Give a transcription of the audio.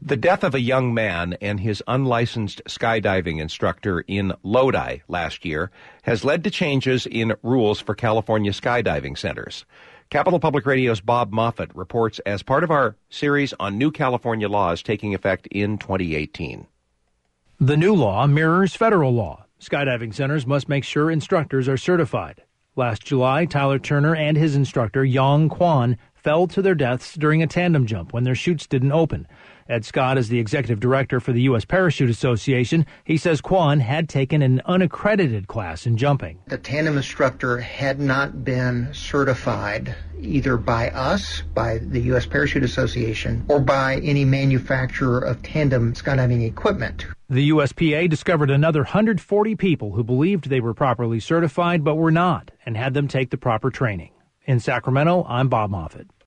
The death of a young man and his unlicensed skydiving instructor in Lodi last year has led to changes in rules for California skydiving centers. Capital Public Radio's Bob Moffett reports as part of our series on new California laws taking effect in 2018. The new law mirrors federal law. Skydiving centers must make sure instructors are certified. Last July, Tyler Turner and his instructor, Yong Kwon, fell to their deaths during a tandem jump when their chutes didn't open. Ed Scott is the executive director for the U.S. Parachute Association. He says Kwon had taken an unaccredited class in jumping. The tandem instructor had not been certified either by us, by the U.S. Parachute Association, or by any manufacturer of tandem skydiving equipment. The USPA discovered another 140 people who believed they were properly certified but were not and had them take the proper training. In Sacramento, I'm Bob Moffett.